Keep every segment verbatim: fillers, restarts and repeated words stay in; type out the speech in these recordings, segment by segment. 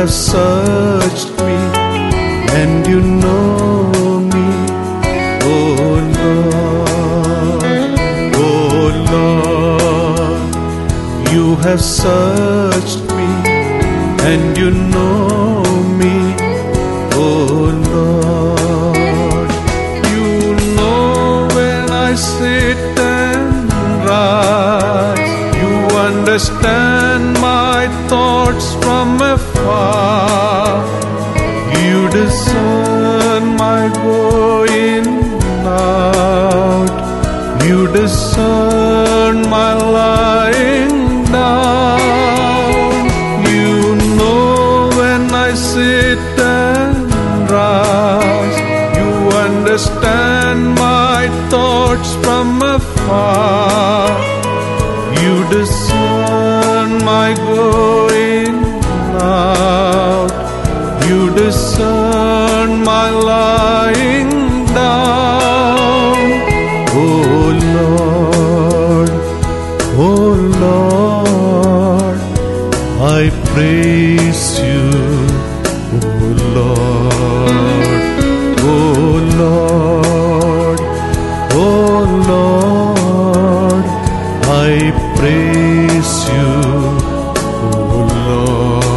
have searched me and you know me, oh Lord, oh Lord. You have searched me and you know me, oh Lord. You know when I sit and rise. You understand my thoughts from afar. You discern my going out. You discern my lying down. You know when I sit and rise. You understand my thoughts from afar. You discern my going out. You discern my lying down. Oh Lord, oh Lord, I praise you, oh Lord, oh Lord, oh Lord, I praise you, oh Lord.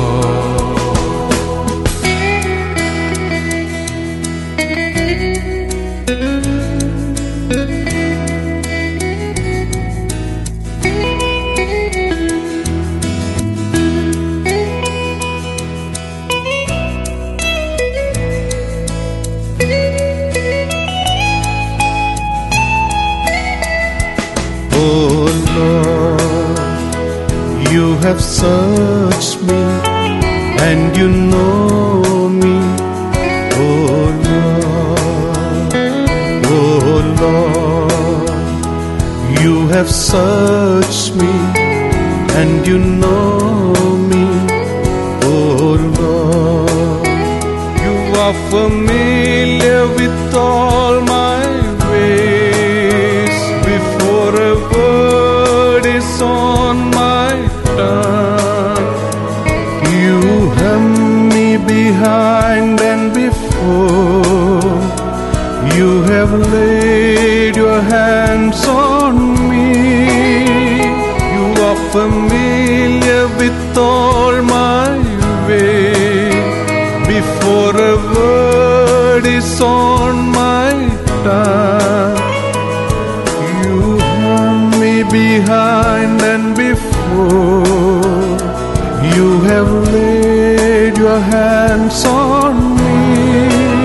Oh Lord, you have searched me and you know me, oh Lord, oh Lord. You have searched me and you know me, oh Lord. You are familiar with all my ways. Before a word is on my tongue, you hem me behind and before. You have laid your hands on me. You are familiar with all my ways. Before a word is on my tongue, behind and before. You have laid your hands on me.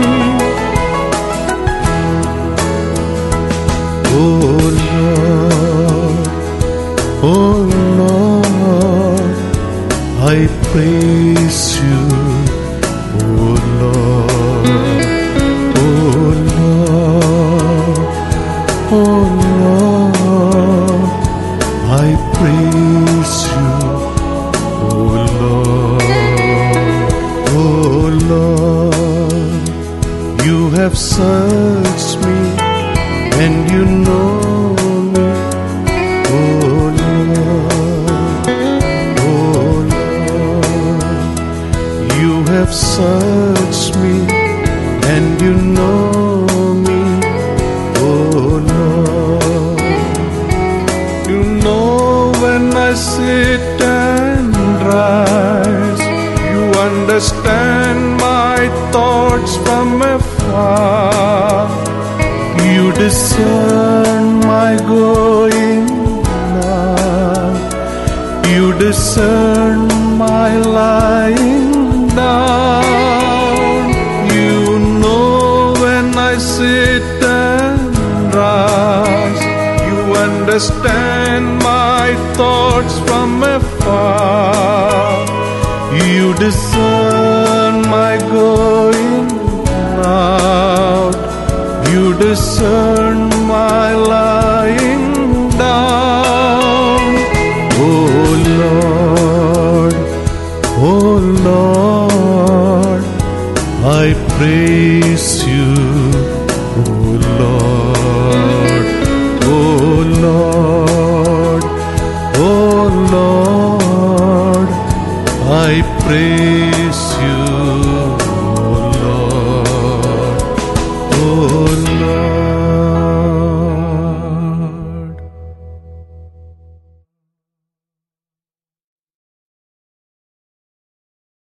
Oh Lord, oh Lord, I praise you, oh Lord, oh Lord, oh Lord, I praise you, oh Lord, oh Lord. You have searched me and you know me, oh Lord, oh Lord. You have searched me and you know me, oh Lord. You know when I sit and rise. You understand my thoughts from afar. You discern my going out. You discern my lying down. You know when I sit and rise. You understand my thoughts from afar. You discern my going out. You discern my lying down. Oh Lord,